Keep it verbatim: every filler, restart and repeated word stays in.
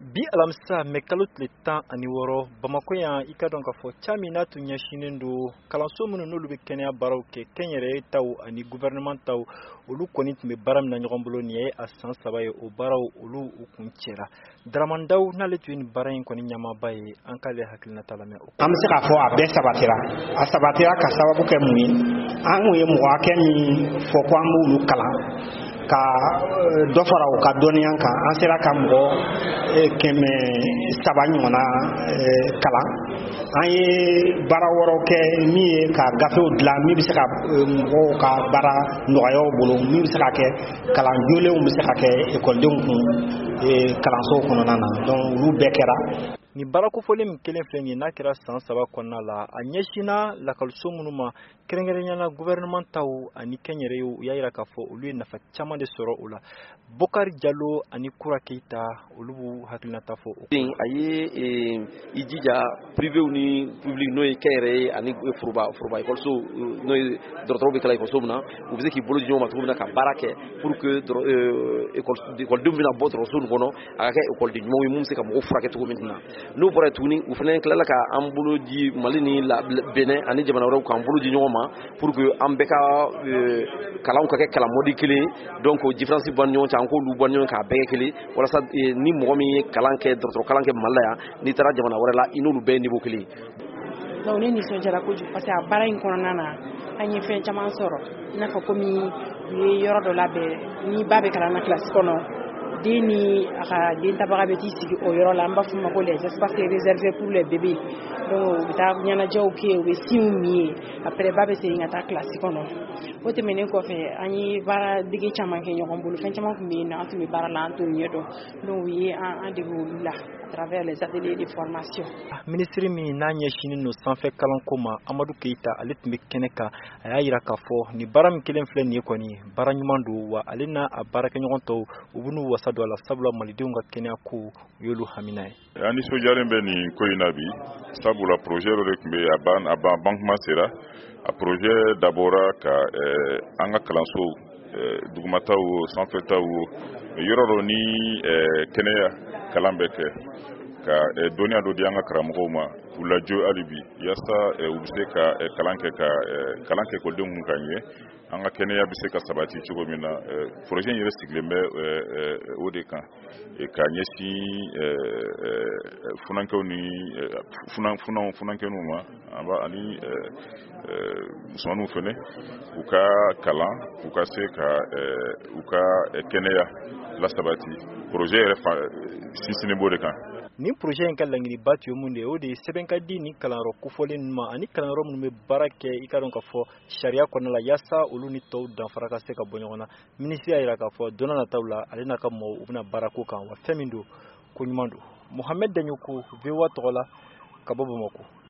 Bi alamisa mɛ kalo tile tan ani wɔɔrɔ Bamakɔ yan i ka dɔn ka fɔ ca min n'a tun ɲɛsinnen don kalanso minnu n'olu bɛ kɛnɛya baaraw kɛ kɛnyɛrɛye taw ani gouvernement taw olu kɔni tun bɛ baara min na ɲɔgɔn bolo nin ye a san saba ye o baaraw olu u kun cɛla Daraman Dawu n'ale tun ye nin baara in kɔni ɲɛmaaba ye an k'ale hakilinata lamɛn o an bɛ se k'a fɔ a bɛɛ sabatira a sabatira ka sababu kɛ mun ye an kun ye mɔgɔ hakɛ min fɔ ko an b'olu kalan ka dɔ fara u ka dɔnniya kan an sera ka mɔgɔ kɛmɛ saba ɲɔgɔnna kalan an ye baara wɛrɛw kɛ min ye ka gafew dilan min bɛ se ka mɔgɔw ka baara nɔgɔyaw bolo min bɛ se ka kɛ kalan jolenw bɛ se ka kɛ ekɔlidenw kun kalanso kɔnɔna na donc olu bɛɛ kɛra. Ni baara kofɔlen min kelen filɛ nin ye n'a kɛra san saba kɔnɔna la a ɲɛsinna lakɔliso minnu ma kɛrɛnkɛrɛnnenya gouvernement taw ani kɛnyɛrɛye u y'a jira k'a fɔ olu ye nafa caman de sɔrɔ o la Bokari Jalo ani Kura Keyita olu b'u hakilinata fɔ o ko a ye i jija privé ni public n'o ye kɛnyɛrɛye ani foroba foroba ekɔliso n'o ye dɔgɔtɔrɔw bɛ kalan ekɔliso min na u bɛ se k'i bolo di ɲɔgɔn ma cogo min na ka baara kɛ pour que ekɔlidenw bɛna bɔ dɔgɔtɔrɔso nin kɔnɔ a ka kɛ ekɔliden ɲumanw ye mun bɛ se ka mɔgɔw furakɛ cogo min na n'o bɔra tuguni u fana tilala ka an bolo di Mali ni Benin ani jamana wɛrɛw k'an bolo di ɲɔgɔn ma pour que an bɛɛ ka kalanw ka kɛ kalan mɔdi kelen donc différence bɔ ɲɔgɔn cɛ an k'olu bɔ ɲɔgɔn k'a bɛɛ kɛ kelen walasa ni mɔgɔ min ye kalan kɛ dɔgɔtɔrɔ kalan kɛ Mali la yan n'i taara jamana wɛrɛ la i n'olu bɛɛ ye niveau kelen donc ne nisɔndiyara kojugu parce que a baara in kɔnɔna na an ye fɛn caman sɔrɔ i n'a fɔ komi u ye yɔrɔ dɔ labɛn ni ba bɛ kalan na kilasi kɔnɔ den ni a ka den tabaga bɛ t'i sigi o yɔrɔ la an b'a fɔ ma ko les espaces réservés pour les bébés donc u bɛ taa ɲɛnajɛw kɛ u bɛ sinw min ye après ba bɛ segin ka taa kilasi kɔnɔ o tɛmɛnen kɔfɛ an ye baara dege caman kɛ ɲɔgɔn bolo fɛn caman tun bɛ yen an tun bɛ baara la an t'o ɲɛdɔn donc u ye an dege olu la à travers les ateliers de formation. Ministre min n'a ɲɛsinnen don sanfɛ kalanko ma Amadu Keyita ale tun bɛ kɛnɛ kan a y'a jira k'a fɔ ni baara min kelen filɛ nin ye kɔni baara ɲuman don wa ale n'a a baarakɛɲɔgɔn tɔw u bɛ n'u wasa don a la sabula malidenw ka kɛnɛya ko u y'olu hamina ye. An nisɔndiyalen bɛ nin ko in na bi sabula projet dɔ de tun bɛ a ban a ban bankuma sera a projet dabɔra ka an ka kalanso dugumataw sanfɛtaw yɔrɔ dɔ ni kɛnɛya kalan bɛ kɛ ka dɔnniya dɔ di an ka karamɔgɔw ma k'u lajɔ hali bi yasa u bɛ se ka kalan kɛ ka kalan kɛ ekɔlidenw kun ka ɲɛ an ka kɛnɛya bɛ se ka sabati cogo min na projet in yɛrɛ sigilen bɛ o de kan ka ɲɛsin funankɛw ni funan funankɛninw ma ani musomaninw fɛnɛ u ka kalan u ka se ka u ka kɛnɛya lasabati projet yɛrɛ sinsinnen b'o de kan. Ni projet in ka laɲiniba tun ye mun de ye o de ye sɛbɛn ka di ni kalanyɔrɔ kofɔlen ninnu ma ani kalanyɔrɔ minnu bɛ baara kɛ i ka dɔn ka fɔ sariya kɔnɔna la yasa olu ni tɔw danfara ka se ka bɔ ɲɔgɔn na ministre y'a jira k'a fɔ don n'a nataw la ale n'a ka mɔgɔw u bɛna baara ko kan wa fɛn min don ko ɲuman don Mohamed Daɲoko V O A tɔgɔ la ka bɔ Bamakɔ.